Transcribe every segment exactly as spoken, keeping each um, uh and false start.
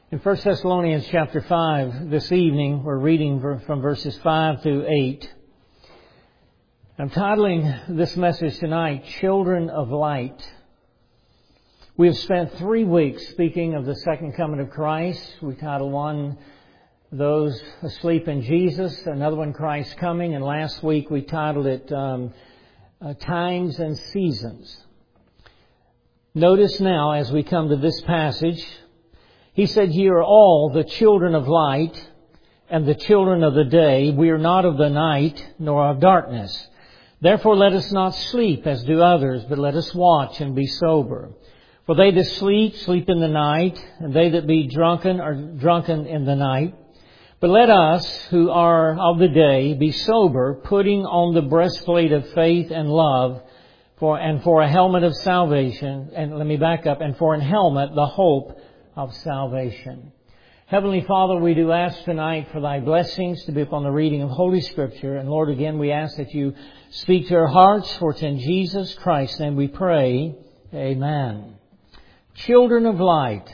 In First Thessalonians chapter five this evening, we're reading from verses five through eight. I'm titling this message tonight, Children of Light. We have spent three weeks speaking of the second coming of Christ. We titled one, Those Asleep in Jesus, another one, Christ Coming, and last week we titled it um, uh, Times and Seasons. Notice now as we come to this passage, he said, Ye are all the children of light and the children of the day. We are not of the night nor of darkness. Therefore let us not sleep as do others, but let us watch and be sober. For they that sleep, sleep in the night, and they that be drunken are drunken in the night. But let us, who are of the day, be sober, putting on the breastplate of faith and love, for and for a helmet of salvation, and let me back up, and for an helmet, the hope of salvation. Heavenly Father, we do ask tonight for Thy blessings to be upon the reading of Holy Scripture. And Lord, again, we ask that You speak to our hearts, for it's in Jesus Christ's name we pray. Amen. Children of light.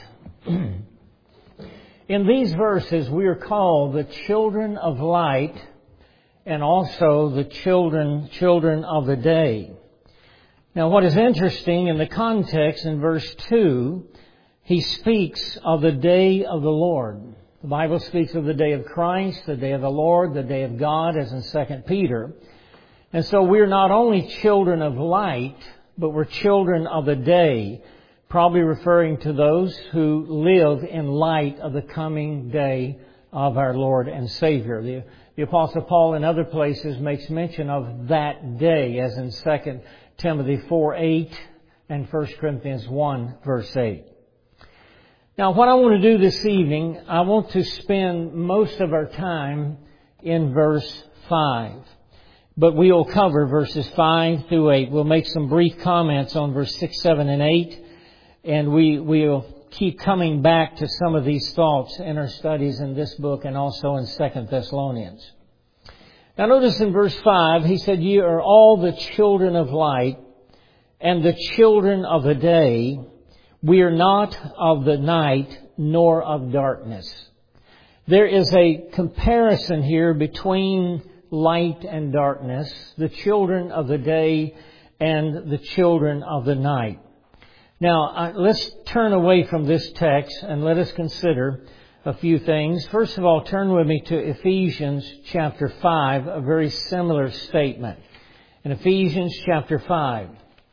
In these verses, we are called the children of light and also the children, children of the day. Now, what is interesting in the context in verse two, he speaks of the day of the Lord. The Bible speaks of the day of Christ, the day of the Lord, the day of God, as in Second Peter. And so we're not only children of light, but we're children of the day, probably referring to those who live in light of the coming day of our Lord and Savior. The, the Apostle Paul in other places makes mention of that day, as in Second Timothy four eight and First Corinthians one verse eight. Now, what I want to do this evening, I want to spend most of our time in verse five. But we will cover verses five through eight. We'll make some brief comments on verse six, seven, and eight. And we will keep coming back to some of these thoughts in our studies in this book and also in Second Thessalonians. Now, notice in verse five, he said, Ye are all the children of light and the children of the day. We are not of the night nor of darkness. There is a comparison here between light and darkness, the children of the day and the children of the night. Now, uh, let's turn away from this text and let us consider a few things. First of all, turn with me to Ephesians chapter five, a very similar statement. In Ephesians chapter five.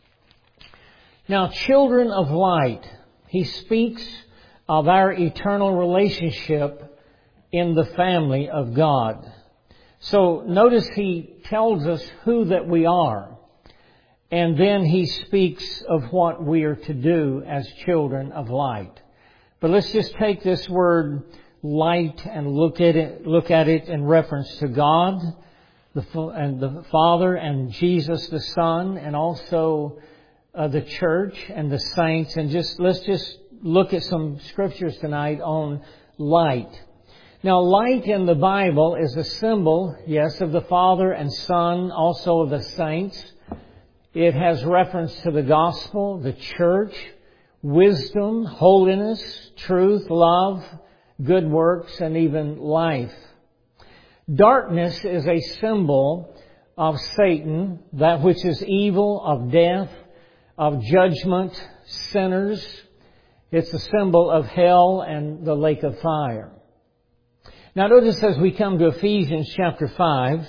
Now, children of light, he speaks of our eternal relationship in the family of God. So notice he tells us who that we are. And then he speaks of what we are to do as children of light. But let's just take this word light and look at it, look at it in reference to God, the, and the Father and Jesus the Son, and also Uh, the church and the saints, and just let's just look at some scriptures tonight on light. Now, light in the Bible is a symbol, yes, of the Father and Son, also of the saints. It has reference to the gospel, the church, wisdom, holiness, truth, love, good works, and even life. Darkness is a symbol of Satan, that which is evil, of death, of judgment, sinners. It's a symbol of hell and the lake of fire. Now notice as we come to Ephesians chapter five.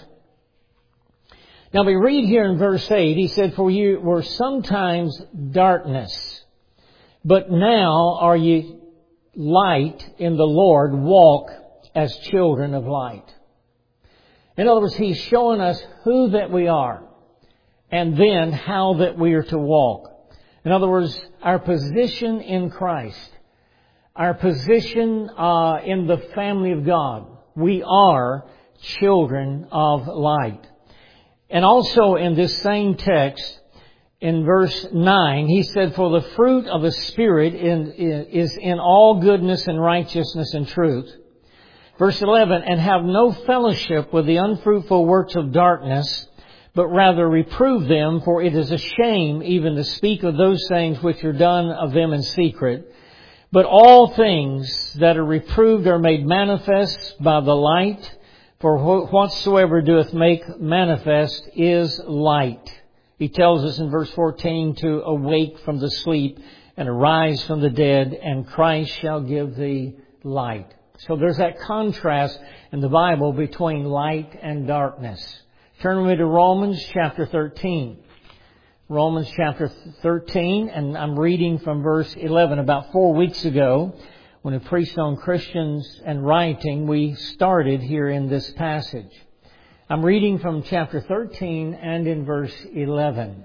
Now we read here in verse eight, he said, For you were sometimes darkness, but now are ye light in the Lord, walk as children of light. In other words, he's showing us who that we are. And then how that we are to walk. In other words, our position in Christ. Our position uh, in the family of God. We are children of light. And also in this same text, in verse nine, he said, For the fruit of the Spirit in, in, is in all goodness and righteousness and truth. Verse eleven, And have no fellowship with the unfruitful works of darkness, but rather reprove them, for it is a shame even to speak of those things which are done of them in secret. But all things that are reproved are made manifest by the light, for whatsoever doeth make manifest is light. He tells us in verse fourteen to awake from the sleep and arise from the dead, and Christ shall give thee light. So there's that contrast in the Bible between light and darkness. Turn with me to Romans chapter thirteen. Romans chapter thirteen, and I'm reading from verse eleven. About four weeks ago, when we preached on Christians and writing, we started here in this passage. I'm reading from chapter thirteen and in verse eleven.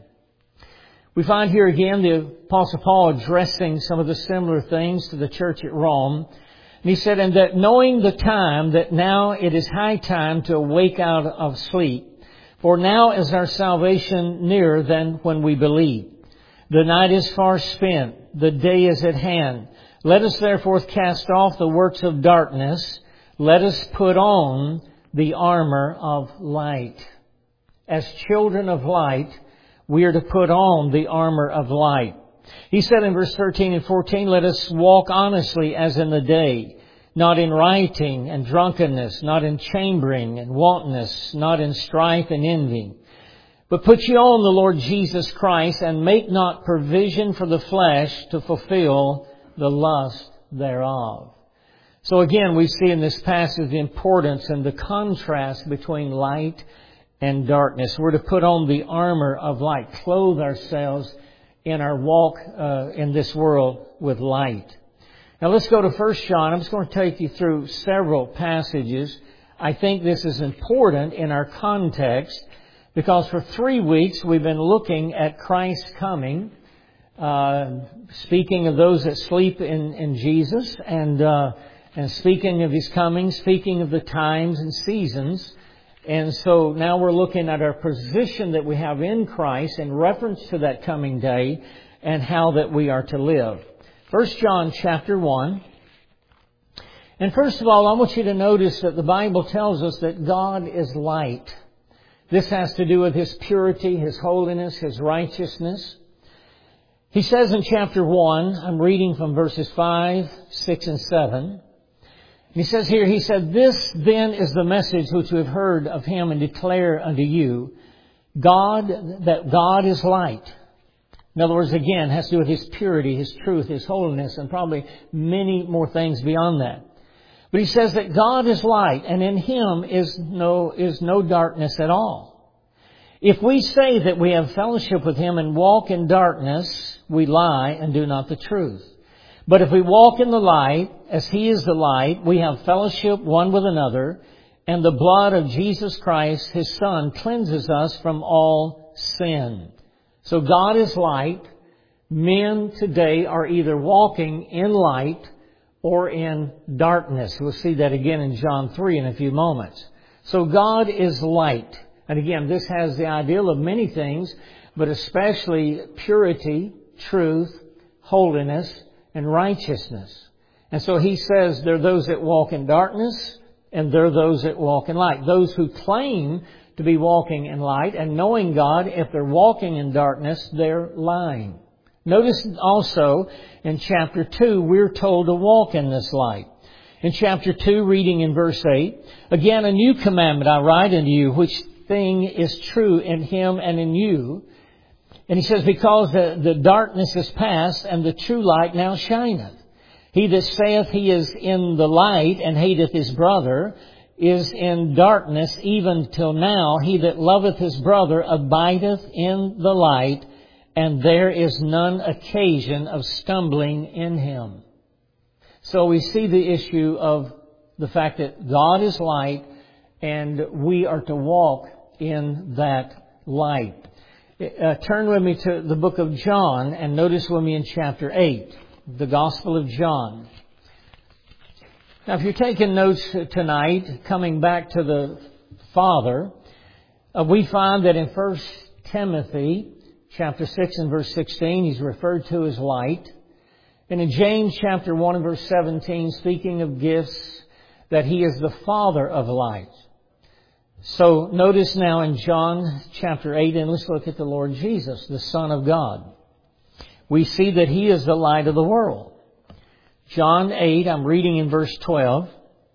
We find here again the Apostle Paul addressing some of the similar things to the church at Rome. And he said, "And that knowing the time, that now it is high time to awake out of sleep. For now is our salvation nearer than when we believed. The night is far spent, the day is at hand. Let us therefore cast off the works of darkness. Let us put on the armor of light." As children of light, we are to put on the armor of light. He said in verse thirteen and fourteen, "Let us walk honestly as in the day, not in rioting and drunkenness, not in chambering and wantonness, not in strife and envy. But put ye on the Lord Jesus Christ, and make not provision for the flesh to fulfill the lust thereof." So again, we see in this passage the importance and the contrast between light and darkness. We're to put on the armor of light, clothe ourselves in our walk uh, in this world with light. Now let's go to First John. I'm just going to take you through several passages. I think this is important in our context because for three weeks we've been looking at Christ's coming, uh, speaking of those that sleep in, in Jesus, and uh, and speaking of His coming, speaking of the times and seasons. And so now we're looking at our position that we have in Christ in reference to that coming day and how that we are to live. First John chapter one. And first of all, I want you to notice that the Bible tells us that God is light. This has to do with His purity, His holiness, His righteousness. He says in chapter one, I'm reading from verses five, six, and seven. He says here, he said, "This then is the message which we have heard of Him and declare unto you, God, that God is light." In other words, again, has to do with His purity, His truth, His holiness, and probably many more things beyond that. But he says that God is light, and in Him is no, is no darkness at all. If we say that we have fellowship with Him and walk in darkness, we lie and do not the truth. But if we walk in the light, as He is the light, we have fellowship one with another, and the blood of Jesus Christ, His Son, cleanses us from all sin. So God is light. Men today are either walking in light or in darkness. We'll see that again in John three in a few moments. So God is light. And again, this has the ideal of many things, but especially purity, truth, holiness, and righteousness. And so He says there are those that walk in darkness and there are those that walk in light. Those who claim to be walking in light and knowing God, if they're walking in darkness, they're lying. Notice also in chapter two, we're told to walk in this light. In chapter two, reading in verse eight, "Again, a new commandment I write unto you, which thing is true in Him and in you." And he says, "Because the, the darkness is past, and the true light now shineth. He that saith he is in the light, and hateth his brother, is in darkness even till now. He that loveth his brother abideth in the light, and there is none occasion of stumbling in him." So we see the issue of the fact that God is light, and we are to walk in that light. Uh, turn with me to the book of John and notice with me in chapter eight, the Gospel of John. Now, if you're taking notes tonight, coming back to the Father, uh, we find that in First Timothy chapter six and verse sixteen, He's referred to as light. And in James chapter one and verse seventeen, speaking of gifts, that He is the Father of light. So notice now in John chapter eight, and let's look at the Lord Jesus, the Son of God. We see that He is the light of the world. John eight, I'm reading in verse twelve.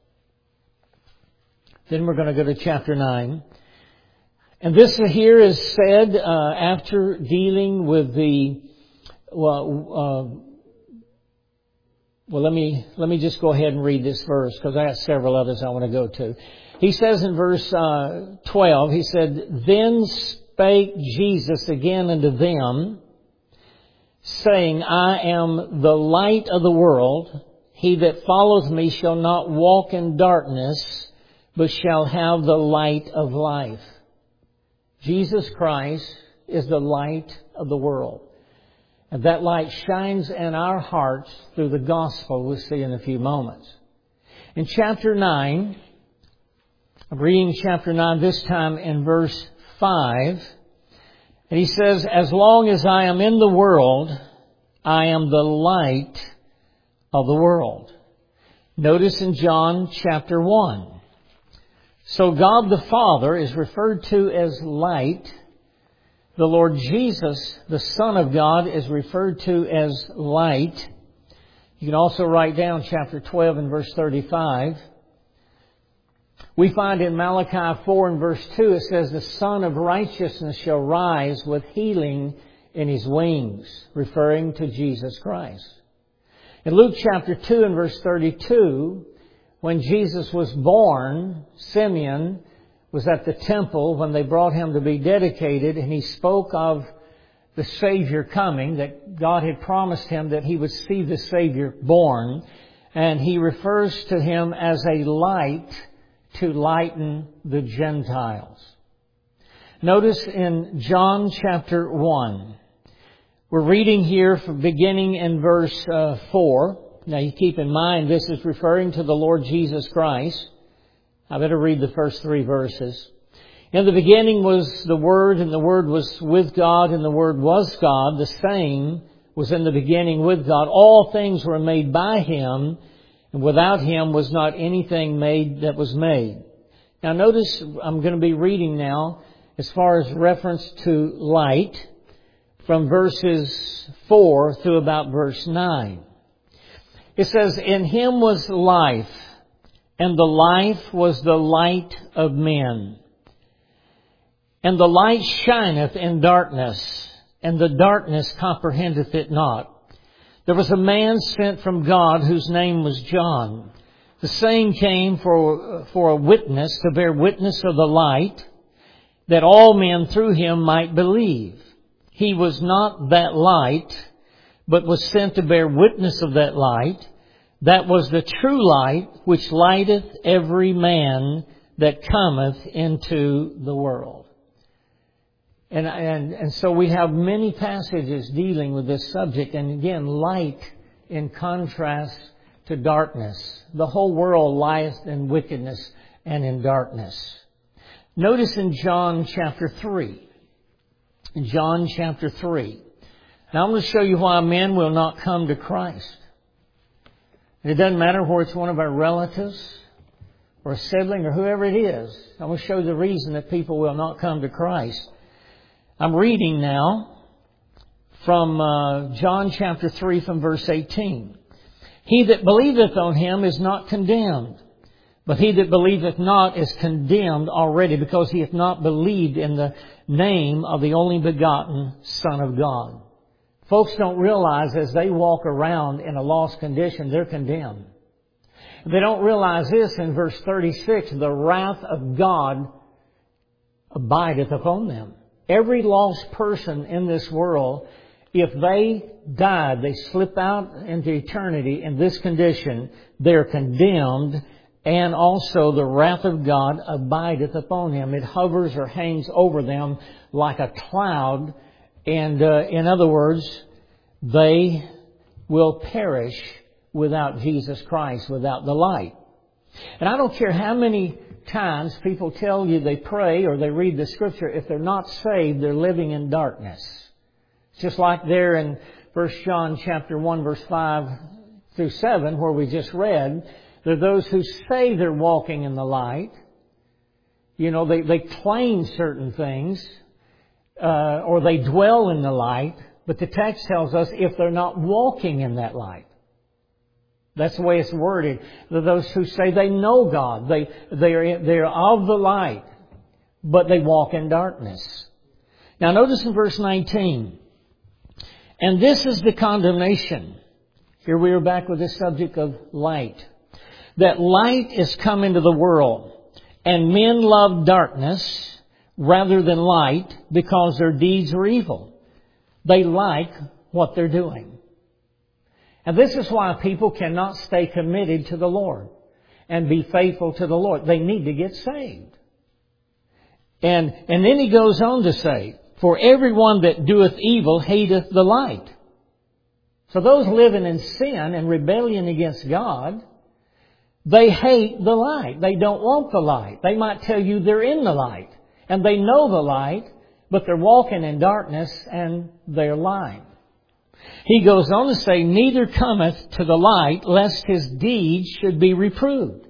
Then we're going to go to chapter nine. And this here is said uh, after dealing with the, well, uh, well, let me let me just go ahead and read this verse because I have several others I want to go to. He says in verse uh, twelve, he said, "Then spake Jesus again unto them, saying, I am the light of the world. He that followeth me shall not walk in darkness, but shall have the light of life." Jesus Christ is the light of the world. And that light shines in our hearts through the gospel we'll see in a few moments. In chapter nine, I'm reading chapter nine, this time in verse five. And he says, "As long as I am in the world, I am the light of the world." Notice in John chapter one. So God the Father is referred to as light. The Lord Jesus, the Son of God, is referred to as light. You can also write down chapter twelve and verse thirty-five. We find in Malachi four and verse two, it says, "The Son of Righteousness shall rise with healing in His wings," referring to Jesus Christ. In Luke chapter two and verse thirty-two, when Jesus was born, Simeon was at the temple when they brought Him to be dedicated, and he spoke of the Savior coming, that God had promised him that he would see the Savior born, and he refers to Him as a light to lighten the Gentiles. Notice in John chapter one, we're reading here from beginning in verse uh, four. Now you keep in mind this is referring to the Lord Jesus Christ. I better read the first three verses. "In the beginning was the Word, and the Word was with God, and the Word was God. The same was in the beginning with God. All things were made by Him, and without Him was not anything made that was made." Now notice I'm going to be reading now as far as reference to light from verses four through about verse nine. It says, "In Him was life, and the life was the light of men. And the light shineth in darkness, and the darkness comprehendeth it not. There was a man sent from God whose name was John. The same came for, for a witness, to bear witness of the light, that all men through him might believe. He was not that light, but was sent to bear witness of that light. That was the true light, which lighteth every man that cometh into the world." And, and, and so we have many passages dealing with this subject. And again, light in contrast to darkness. The whole world lieth in wickedness and in darkness. Notice in John chapter three. In John chapter three. Now I'm going to show you why men will not come to Christ. It doesn't matter whether it's one of our relatives or a sibling or whoever it is. I'm going to show you the reason that people will not come to Christ. I'm reading now from uh, John chapter three from verse eighteen. "He that believeth on Him is not condemned, but he that believeth not is condemned already, because he hath not believed in the name of the only begotten Son of God." Folks don't realize as they walk around in a lost condition, they're condemned. They don't realize this in verse thirty-six, "The wrath of God abideth upon them." Every lost person in this world, if they died, they slip out into eternity in this condition, they're condemned, and also the wrath of God abideth upon him. It hovers or hangs over them like a cloud, and uh, in other words, they will perish without Jesus Christ, without the light. And I don't care how many times people tell you they pray or they read the Scripture, if they're not saved, they're living in darkness. It's just like there in First John chapter one, verse five through seven, where we just read, there are those who say they're walking in the light. You know, they, they claim certain things, uh, or they dwell in the light, but the text tells us if they're not walking in that light. That's the way it's worded. Those who say they know God, they, they are, they are of the light, but they walk in darkness. Now notice in verse nineteen, and this is the condemnation. Here we are back with this subject of light. That light is come into the world, and men love darkness rather than light because their deeds are evil. They like what they're doing. And this is why people cannot stay committed to the Lord and be faithful to the Lord. They need to get saved. And, and then he goes on to say, for everyone that doeth evil hateth the light. So those living in sin and rebellion against God, they hate the light. They don't want the light. They might tell you they're in the light and they know the light, but they're walking in darkness and they're lying. He goes on to say, neither cometh to the light lest his deeds should be reproved.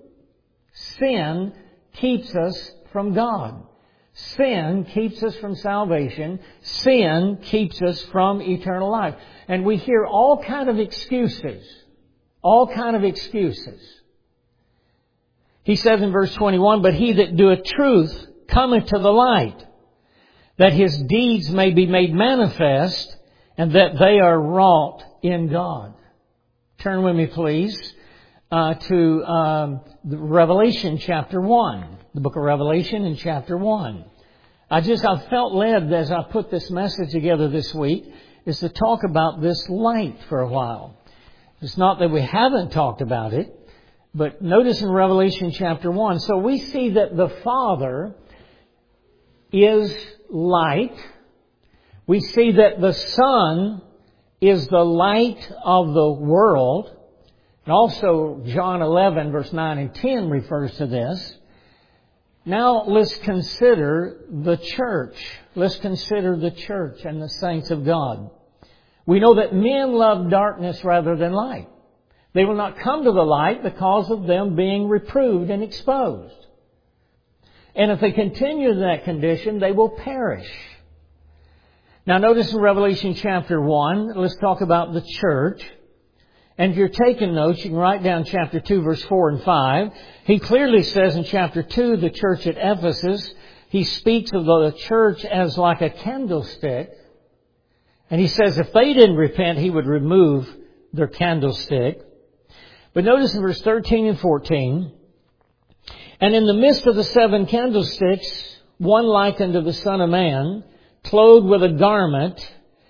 Sin keeps us from God. Sin keeps us from salvation. Sin keeps us from eternal life. And we hear all kind of excuses. All kind of excuses. He says in verse twenty-one, but he that doeth truth cometh to the light, that his deeds may be made manifest, and that they are wrought in God. Turn with me, please, uh, to um, Revelation chapter one. The book of Revelation in chapter one. I just, I felt led as I put this message together this week is to talk about this light for a while. It's not that we haven't talked about it, but notice in Revelation chapter one. So we see that the Father is light. We see that the Son is the light of the world. And also John eleven verse nine and ten refers to this. Now let's consider the church. Let's consider the church and the saints of God. We know that men love darkness rather than light. They will not come to the light because of them being reproved and exposed. And if they continue in that condition, they will perish. Now notice in Revelation chapter one, let's talk about the church. And if you're taking notes, you can write down chapter two, verse four and five. He clearly says in chapter two, the church at Ephesus, he speaks of the church as like a candlestick. And he says if they didn't repent, he would remove their candlestick. But notice in verse thirteen and fourteen, and in the midst of the seven candlesticks, one like unto the Son of Man, clothed with a garment,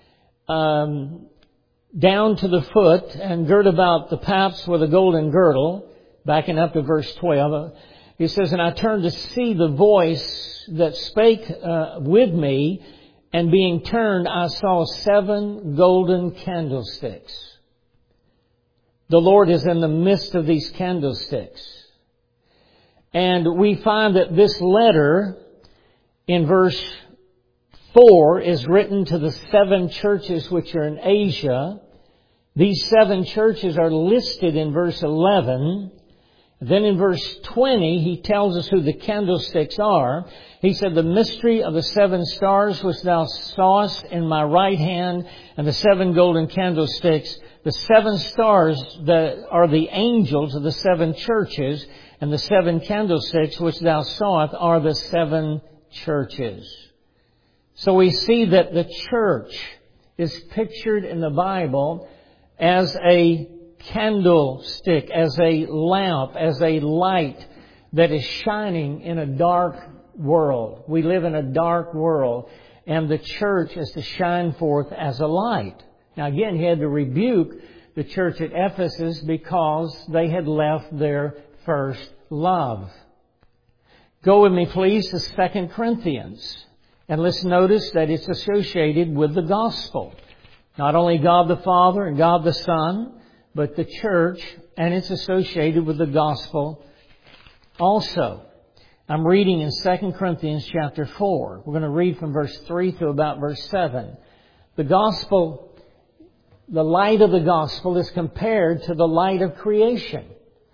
um, down to the foot, and girt about the paps with a golden girdle. Backing up to verse twelve, he says, and I turned to see the voice that spake uh, with me, and being turned, I saw seven golden candlesticks. The Lord is in the midst of these candlesticks. And we find that this letter in verse four is written to the seven churches which are in Asia. These seven churches are listed in verse eleven. Then in verse twenty, he tells us who the candlesticks are. He said, the mystery of the seven stars which thou sawest in my right hand, and the seven golden candlesticks. The seven stars that are the angels of the seven churches, and the seven candlesticks which thou sawest are the seven churches. So we see that the church is pictured in the Bible as a candlestick, as a lamp, as a light that is shining in a dark world. We live in a dark world, and the church is to shine forth as a light. Now again, he had to rebuke the church at Ephesus because they had left their first love. Go with me, please, to Second Corinthians. And let's notice that it's associated with the gospel. Not only God the Father and God the Son, but the church, and it's associated with the gospel also. I'm reading in Second Corinthians chapter four. We're going to read from verse three to about verse seven. The gospel, the light of the gospel is compared to the light of creation.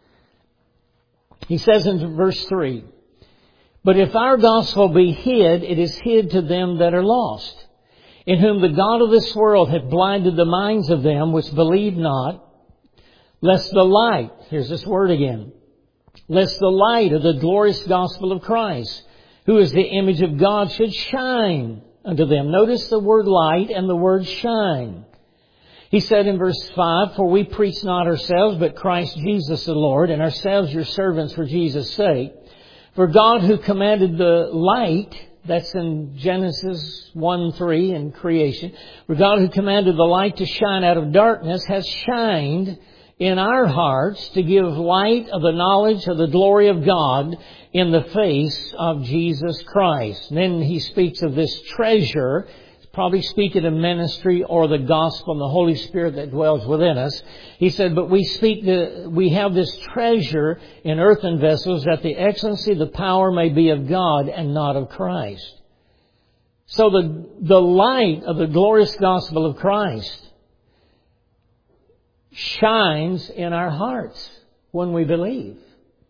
He says in verse three, but if our gospel be hid, it is hid to them that are lost, in whom the God of this world hath blinded the minds of them which believe not, Lest the light, here's this word again, lest the light of the glorious gospel of Christ, who is the image of God, should shine unto them. Notice the word light and the word shine. He said in verse five, for we preach not ourselves, but Christ Jesus the Lord, and ourselves your servants for Jesus' sake. For God who commanded the light, that's in Genesis one three in creation, for God who commanded the light to shine out of darkness has shined in our hearts to give light of the knowledge of the glory of God in the face of Jesus Christ. And then he speaks of this treasure, probably speaking of ministry or the gospel and the Holy Spirit that dwells within us. He said, but we speak, the, we have this treasure in earthen vessels, that the excellency, the power may be of God and not of Christ. So the, the light of the glorious gospel of Christ shines in our hearts when we believe.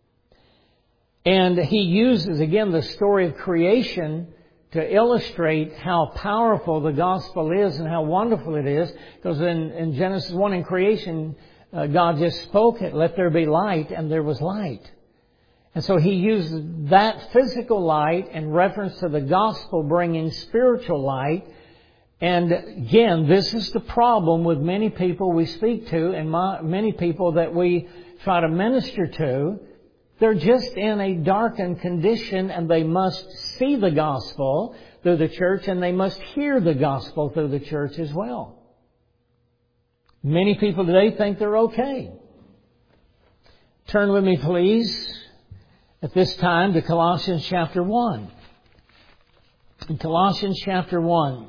And he uses, again, the story of creation to illustrate how powerful the gospel is and how wonderful it is. Because in, in Genesis one, in creation, uh, God just spoke it, let there be light, and there was light. And so he used that physical light in reference to the gospel bringing spiritual light. And again, this is the problem with many people we speak to and my, many people that we try to minister to. They're just in a darkened condition, and they must see the gospel through the church, and they must hear the gospel through the church as well. Many people today think they're okay. Turn with me, please, at this time to Colossians chapter one. In Colossians chapter one.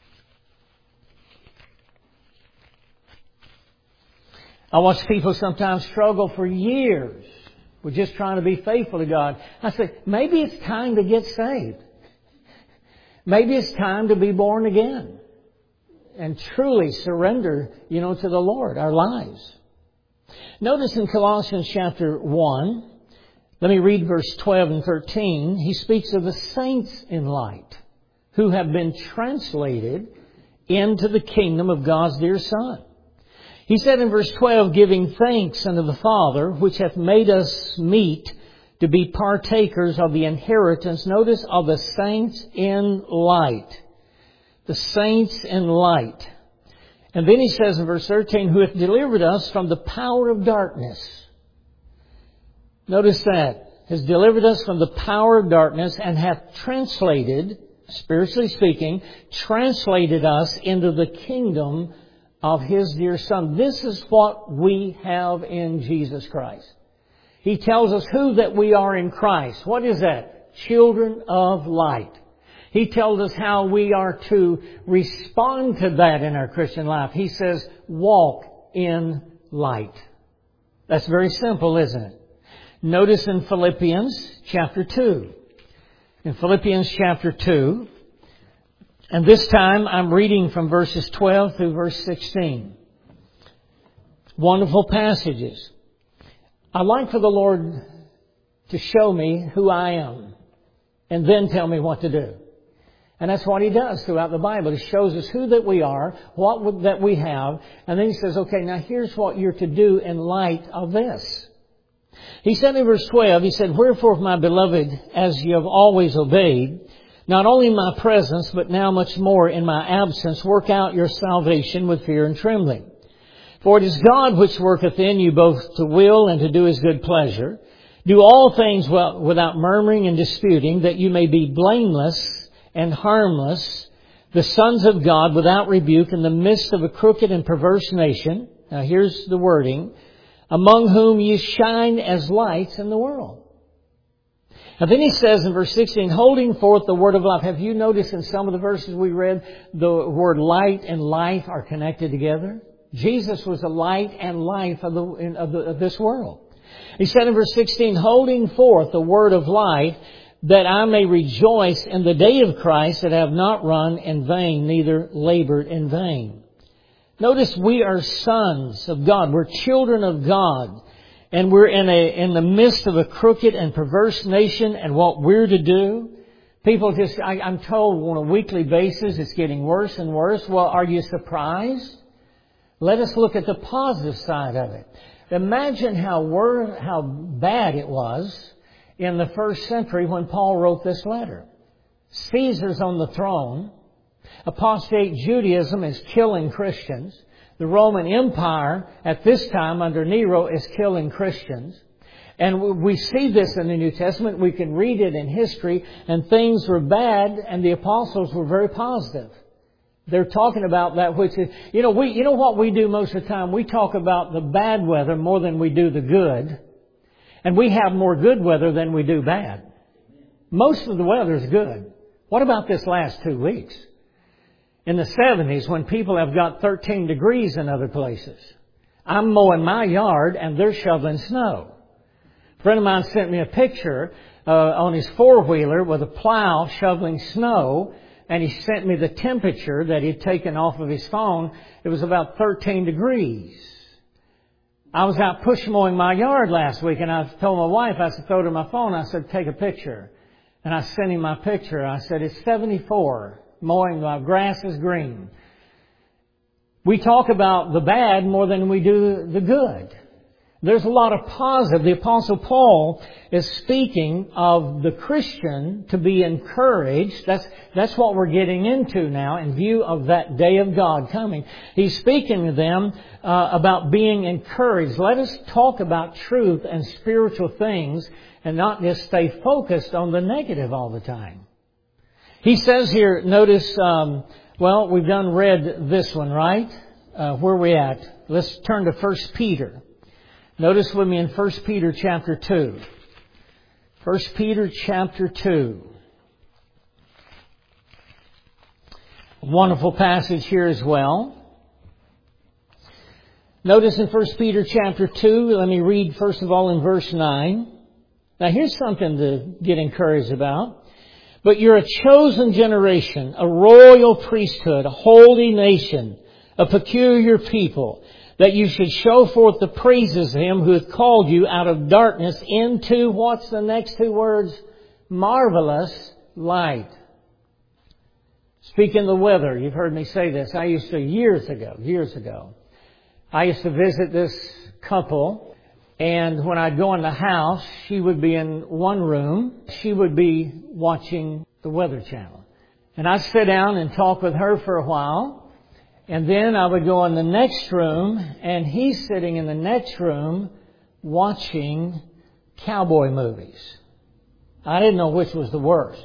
I watch people sometimes struggle for years with just trying to be faithful to God. I say, maybe it's time to get saved. Maybe it's time to be born again and truly surrender, you know, to the Lord, our lives. Notice in Colossians chapter one, let me read verse twelve and thirteen. He speaks of the saints in light who have been translated into the kingdom of God's dear Son. He said in verse twelve, giving thanks unto the Father, which hath made us meet to be partakers of the inheritance, notice, of the saints in light. The saints in light. And then he says in verse thirteen, who hath delivered us from the power of darkness. Notice that. Has delivered us from the power of darkness and hath translated, spiritually speaking, translated us into the kingdom of His dear Son. This is what we have in Jesus Christ. He tells us who that we are in Christ. What is that? Children of light. He tells us how we are to respond to that in our Christian life. He says, walk in light. That's very simple, isn't it? Notice in Philippians chapter two. In Philippians chapter two, and this time I'm reading from verses twelve through verse sixteen. Wonderful passages. I'd like for the Lord to show me who I am and then tell me what to do. And that's what He does throughout the Bible. He shows us who that we are, what that we have, and then He says, okay, now here's what you're to do in light of this. He said in verse twelve, He said, wherefore, my beloved, as ye have always obeyed, not only in my presence, but now much more in my absence, work out your salvation with fear and trembling. For it is God which worketh in you both to will and to do His good pleasure. Do all things well, without murmuring and disputing, that you may be blameless and harmless, the sons of God without rebuke, in the midst of a crooked and perverse nation. Now here's the wording. Among whom ye shine as lights in the world. And then he says in verse sixteen, holding forth the word of life. Have you noticed in some of the verses we read, the word light and life are connected together? Jesus was the light and life of, the, of, the, of this world. He said in verse sixteen, holding forth the word of life, that I may rejoice in the day of Christ, that I have not run in vain, neither labored in vain. Notice we are sons of God. We're children of God. And we're in a in the midst of a crooked and perverse nation, and what we're to do. People just, I, I'm told on a weekly basis, it's getting worse and worse. Well, are you surprised? Let us look at the positive side of it. Imagine how wor- how bad it was in the first century when Paul wrote this letter. Caesar's on the throne. Apostate Judaism is killing Christians. The Roman Empire at this time under Nero is killing Christians. And we see this in the New Testament. We can read it in history, and things were bad, and the apostles were very positive. They're talking about that which is, you know, we, you know what we do most of the time? We talk about the bad weather more than we do the good. And we have more good weather than we do bad. Most of the weather is good. What about this last two weeks? In the seventies, when people have got thirteen degrees in other places. I'm mowing my yard and they're shoveling snow. A friend of mine sent me a picture uh, on his four-wheeler with a plow shoveling snow, and he sent me the temperature that he'd taken off of his phone. It was about thirteen degrees. I was out push mowing my yard last week, and I told my wife, I said, throw it in my phone. I said, take a picture. And I sent him my picture. I said, it's seventy-four. Mowing, my grass is green. We talk about the bad more than we do the good. There's a lot of positive. The Apostle Paul is speaking of the Christian to be encouraged. That's, that's what we're getting into now in view of that day of God coming. He's speaking to them uh, about being encouraged. Let us talk about truth and spiritual things and not just stay focused on the negative all the time. He says here, notice, um, well, we've done read this one, right? Uh, where are we at? Let's turn to First Peter. Notice with me in First Peter chapter two. First Peter chapter two. A wonderful passage here as well. Notice in First Peter chapter two, let me read first of all in verse nine. Now here's something to get encouraged about. But you're a chosen generation, a royal priesthood, a holy nation, a peculiar people, that you should show forth the praises of Him who hath called you out of darkness into, what's the next two words? Marvelous light. Speaking of the weather, you've heard me say this. I used to, years ago, years ago, I used to visit this couple. And when I'd go in the house, she would be in one room. She would be watching the Weather Channel. And I'd sit down and talk with her for a while. And then I would go in the next room, and he's sitting in the next room watching cowboy movies. I didn't know which was the worst.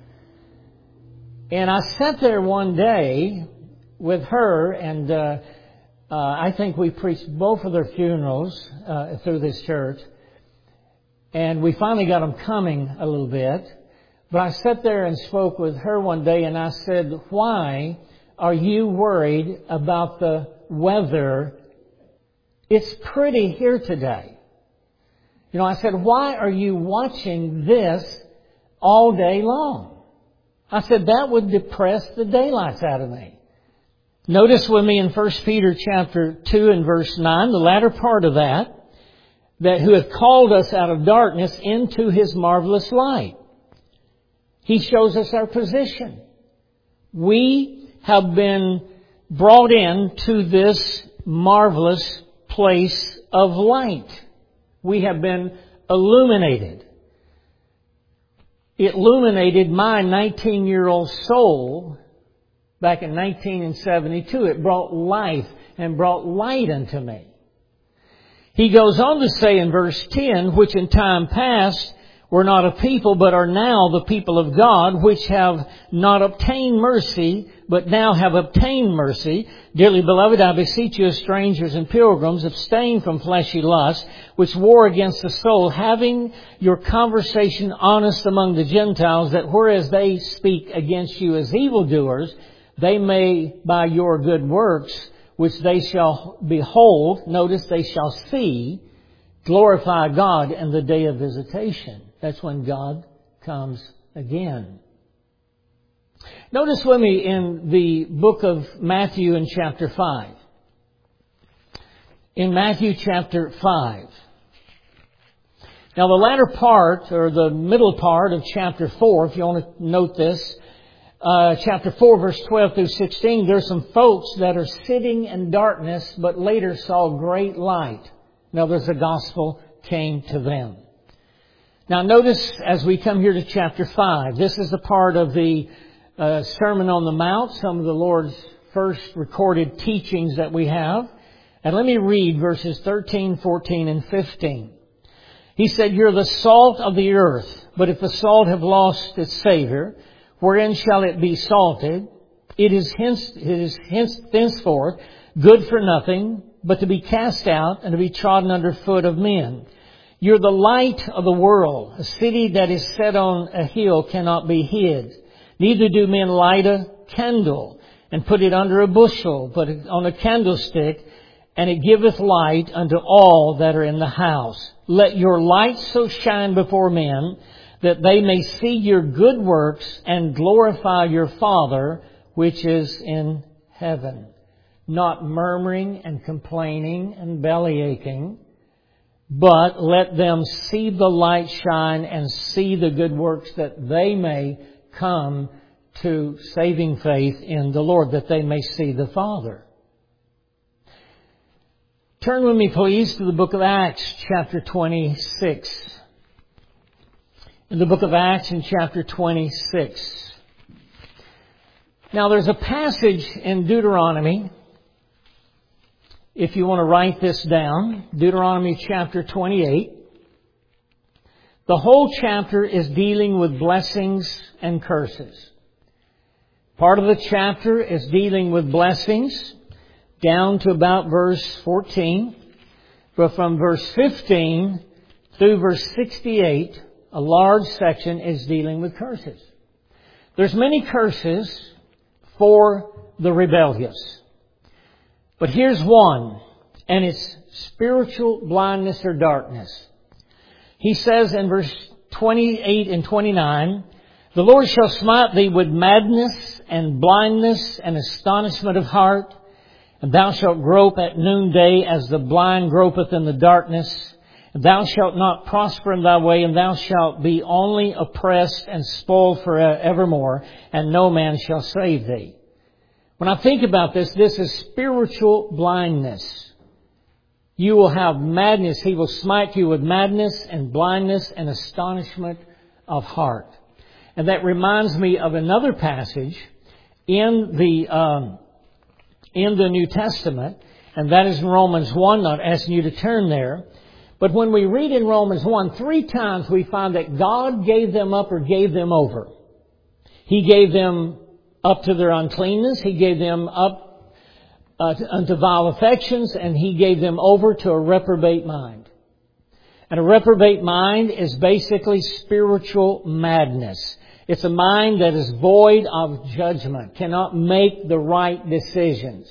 And I sat there one day with her, and uh, uh, I think we preached both of their funerals uh, through this church. And we finally got them coming a little bit. But I sat there and spoke with her one day, and I said, why are you worried about the weather? It's pretty here today. You know, I said, why are you watching this all day long? I said, that would depress the daylights out of me. Notice with me in First Peter chapter two and verse nine, the latter part of that, that who hath called us out of darkness into His marvelous light. He shows us our position. We have been brought into this marvelous place of light. We have been illuminated. It illuminated my nineteen-year-old soul back in nineteen seventy-two. It brought life and brought light unto me. He goes on to say in verse ten, which in time past were not a people, but are now the people of God, which have not obtained mercy, but now have obtained mercy. Dearly beloved, I beseech you as strangers and pilgrims, abstain from fleshy lusts, which war against the soul, having your conversation honest among the Gentiles, that whereas they speak against you as evildoers, they may by your good works, which they shall behold, notice they shall see, glorify God in the day of visitation. That's when God comes again. Notice with me in the book of Matthew in chapter five. In Matthew chapter five. Now the latter part, or the middle part of chapter four, if you want to note this, uh, chapter four verse twelve through sixteen, there's some folks that are sitting in darkness but later saw great light. In other words, the gospel came to them. Now notice as we come here to chapter five, this is the part of the uh, Sermon on the Mount, some of the Lord's first recorded teachings that we have. And let me read verses thirteen, fourteen, and fifteen. He said, "You're the salt of the earth, but if the salt have lost its savour, wherein shall it be salted? It is hence, it is hence, thenceforth good for nothing, but to be cast out and to be trodden under foot of men. You're the light of the world. A city that is set on a hill cannot be hid. Neither do men light a candle and put it under a bushel, but on a candlestick, and it giveth light unto all that are in the house. Let your light so shine before men that they may see your good works and glorify your Father which is in heaven." Not murmuring and complaining and bellyaching, but let them see the light shine and see the good works, that they may come to saving faith in the Lord, that they may see the Father. Turn with me, please, to the book of Acts, chapter twenty-six. In the book of Acts, in chapter twenty-six. Now, there's a passage in Deuteronomy, if you want to write this down, Deuteronomy chapter twenty-eight. The whole chapter is dealing with blessings and curses. Part of the chapter is dealing with blessings down to about verse fourteen. But from verse fifteen through verse sixty-eight, a large section is dealing with curses. There's many curses for the rebellious. But here's one, and it's spiritual blindness or darkness. He says in verse twenty-eight and twenty-nine, "The Lord shall smite thee with madness and blindness and astonishment of heart, and thou shalt grope at noonday as the blind gropeth in the darkness. And thou shalt not prosper in thy way, and thou shalt be only oppressed and spoiled for evermore, and no man shall save thee." When I think about this, this is spiritual blindness. You will have madness. He will smite you with madness and blindness and astonishment of heart. And that reminds me of another passage in the um, in the New Testament, and that is in Romans one. Not asking you to turn there, but when we read in Romans one, three times we find that God gave them up or gave them over. He gave them up to their uncleanness. He gave them up uh, unto vile affections, and He gave them over to a reprobate mind. And a reprobate mind is basically spiritual madness. It's a mind that is void of judgment, cannot make the right decisions.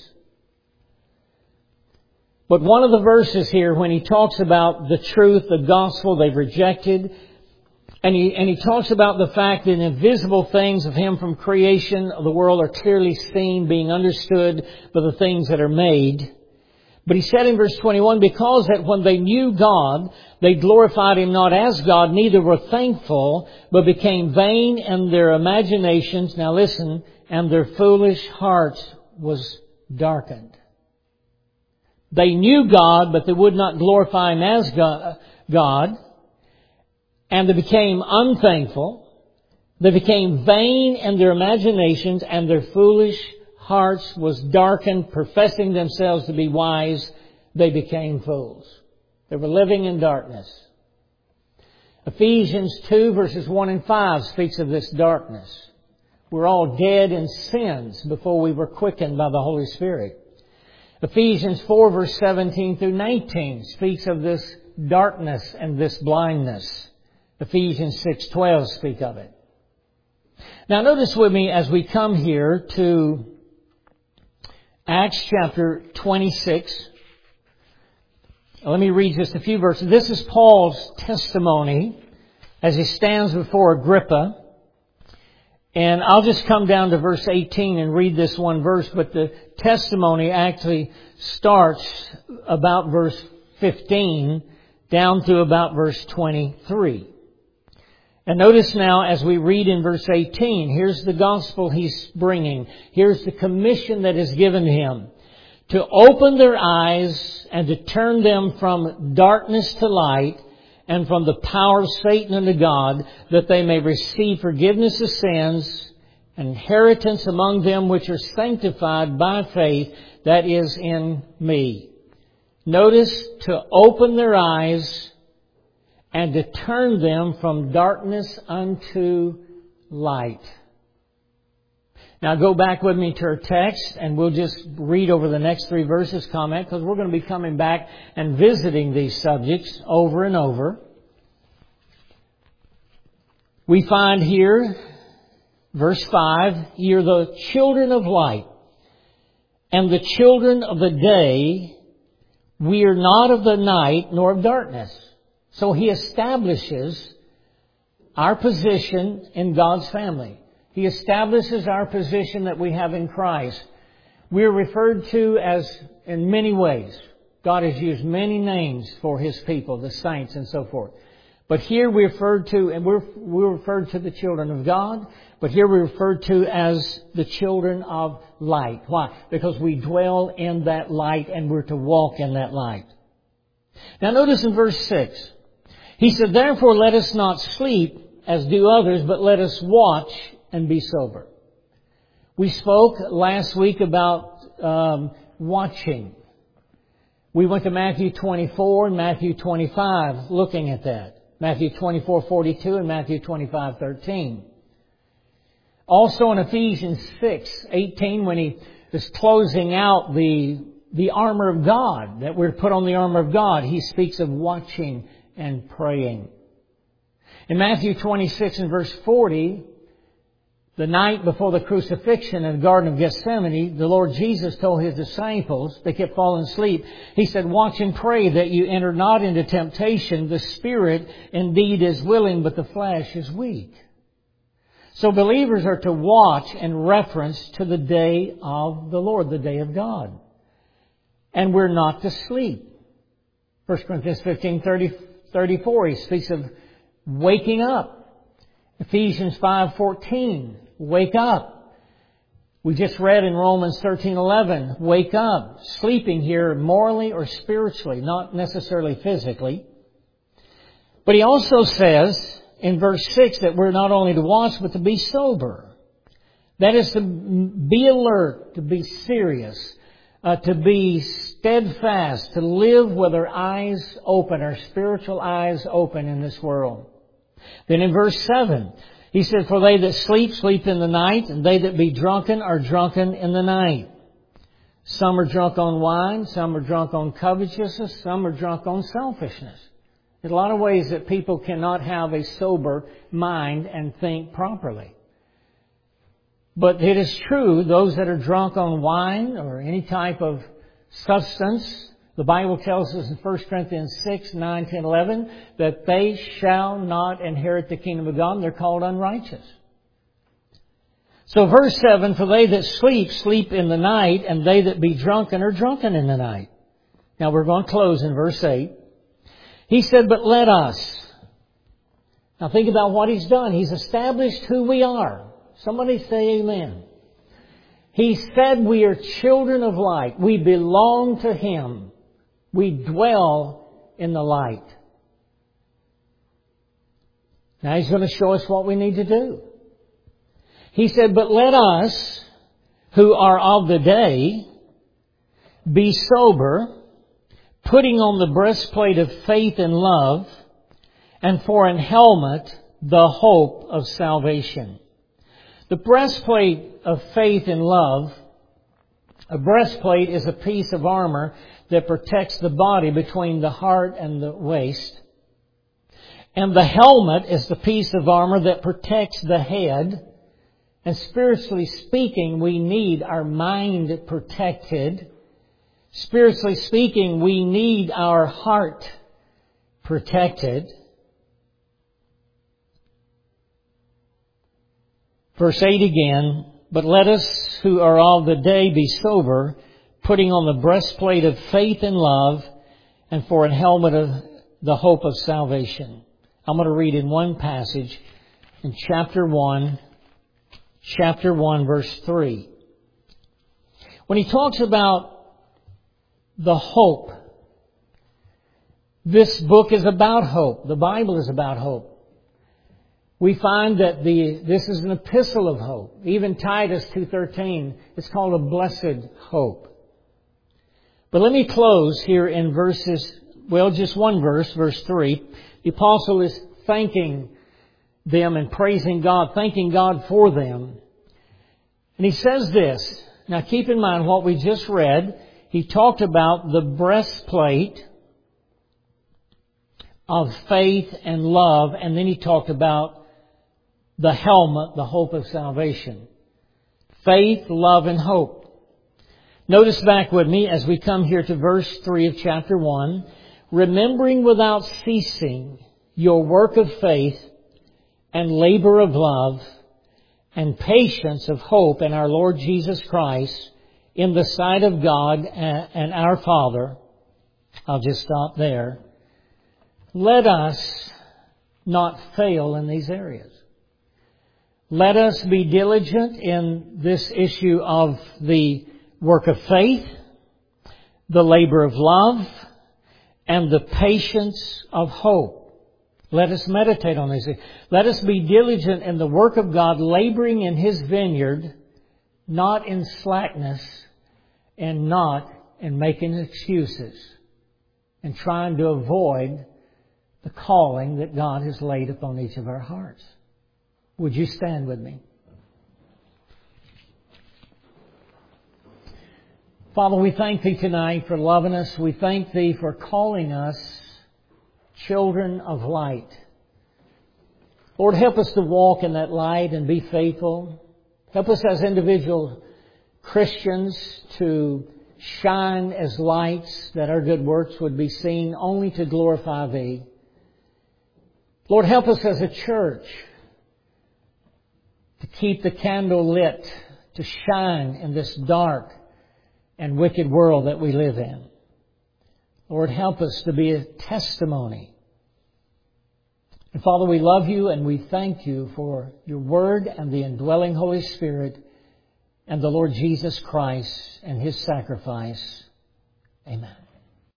But one of the verses here, when he talks about the truth, the gospel they've rejected, And he, and he talks about the fact that invisible things of Him from creation of the world are clearly seen, being understood by the things that are made. But he said in verse twenty-one, "Because that when they knew God, they glorified Him not as God, neither were thankful, but became vain in their imaginations." Now listen, "and their foolish hearts was darkened." They knew God, but they would not glorify Him as God. And they became unthankful. They became vain in their imaginations, and their foolish hearts was darkened. Professing themselves to be wise, they became fools. They were living in darkness. Ephesians two verses one and five speaks of this darkness. We're all dead in sins before we were quickened by the Holy Spirit. Ephesians four verse seventeen through nineteen speaks of this darkness and this blindness. Ephesians six twelve speak of it. Now notice with me as we come here to Acts chapter twenty-six. Let me read just a few verses. This is Paul's testimony as he stands before Agrippa. And I'll just come down to verse eighteen and read this one verse, but the testimony actually starts about verse fifteen down to about verse twenty-three. And notice now as we read in verse eighteen, here's the gospel he's bringing. Here's the commission that is given to him. to open their eyes and to turn them from darkness to light and from the power of Satan unto God, that they may receive forgiveness of sins, and inheritance among them which are sanctified by faith that is in me. Notice, to open their eyes and to turn them from darkness unto light. Now go back with me to our text, and we'll just read over the next three verses, comment, because we're going to be coming back and visiting these subjects over and over. We find here, verse five, ye are the children of light, and the children of the day. We are not of the night, nor of darkness. So he establishes our position in God's family. He establishes our position that we have in Christ. We are referred to as, in many ways, God has used many names for His people, the saints and so forth. But here we referred to, and we're, we're referred to the children of God, but here we're referred to as the children of light. Why? Because we dwell in that light and we're to walk in that light. Now notice in verse six, he said, therefore let us not sleep as do others, but let us watch and be sober. We spoke last week about um, watching. We went to Matthew twenty-four and Matthew twenty-five looking at that. Matthew twenty-four forty-two and Matthew twenty-five thirteen. Also in Ephesians six eighteen, when he is closing out the, the armor of God, that we're to put on the armor of God, he speaks of watching and praying. In Matthew twenty-six and verse forty, the night before the crucifixion in the Garden of Gethsemane, the Lord Jesus told His disciples, they kept falling asleep, He said, watch and pray that you enter not into temptation. The spirit indeed is willing, but the flesh is weak. So believers are to watch in reference to the day of the Lord, the day of God. And we're not to sleep. First Corinthians fifteen thirty, thirty-four, he speaks of waking up. Ephesians five fourteen, wake up. We just read in Romans thirteen eleven, wake up. Sleeping here morally or spiritually, not necessarily physically. But he also says in verse six that we're not only to watch, but to be sober. That is to be alert, to be serious, uh, to be steadfast, to live with our eyes open, our spiritual eyes open in this world. Then in verse seven, he said, for they that sleep, sleep in the night, and they that be drunken are drunken in the night. Some are drunk on wine, some are drunk on covetousness, some are drunk on selfishness. There's a lot of ways that people cannot have a sober mind and think properly. But it is true, those that are drunk on wine or any type of substance, the Bible tells us in First Corinthians six, nine, ten, eleven, that they shall not inherit the kingdom of God, and they're called unrighteous. So verse seven, for they that sleep, sleep in the night, and they that be drunken are drunken in the night. Now we're going to close in verse eight. He said, but let us. Now think about what He's done. He's established who we are. Somebody say amen. He said we are children of light. We belong to Him. We dwell in the light. Now He's going to show us what we need to do. He said, but let us, who are of the day, be sober, putting on the breastplate of faith and love, and for an helmet, the hope of salvation. The breastplate of faith and love, a breastplate is a piece of armor that protects the body between the heart and the waist. And the helmet is the piece of armor that protects the head. And spiritually speaking, we need our mind protected. Spiritually speaking, we need our heart protected. Verse eight again, but let us who are of the day be sober, putting on the breastplate of faith and love, and for a helmet of the hope of salvation. I'm going to read in one passage in chapter one, chapter one, verse three. When he talks about the hope. This book is about hope. The Bible is about hope. We find that the this is an epistle of hope. Even Titus two thirteen, it's called a blessed hope. But let me close here in verses, well, just one verse, verse three. The apostle is thanking them and praising God, thanking God for them. And he says this. Now keep in mind what we just read. He talked about the breastplate of faith and love, and then he talked about the helmet, the hope of salvation. Faith, love, and hope. Notice back with me as we come here to verse three of chapter one. Remembering without ceasing your work of faith and labor of love and patience of hope in our Lord Jesus Christ in the sight of God and our Father. I'll just stop there. Let us not fail in these areas. Let us be diligent in this issue of the work of faith, the labor of love, and the patience of hope. Let us meditate on these things. Let us be diligent in the work of God, laboring in His vineyard, not in slackness and not in making excuses and trying to avoid the calling that God has laid upon each of our hearts. Would you stand with me? Father, we thank Thee tonight for loving us. We thank Thee for calling us children of light. Lord, help us to walk in that light and be faithful. Help us as individual Christians to shine as lights, that our good works would be seen only to glorify Thee. Lord, help us as a church to keep the candle lit, to shine in this dark and wicked world that we live in. Lord, help us to be a testimony. And Father, we love You and we thank You for Your Word and the indwelling Holy Spirit and the Lord Jesus Christ and His sacrifice. Amen.